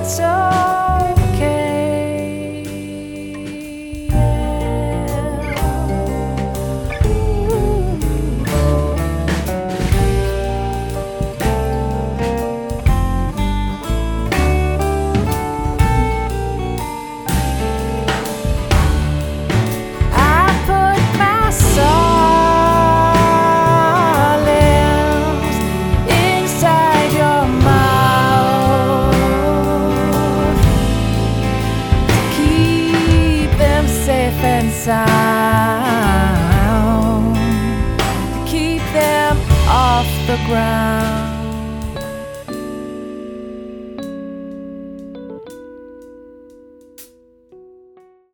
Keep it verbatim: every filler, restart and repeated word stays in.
it's okay. Yeah. Ooh. I put my sorrows inside your mouth to keep them safe and sound, to keep them off the ground.